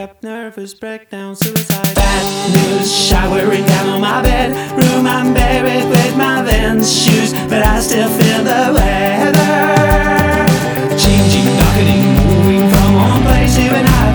up, nervous breakdown, suicide. Bad news, showering down on my bedroom. I'm buried with my Vans shoes, but I still feel the way.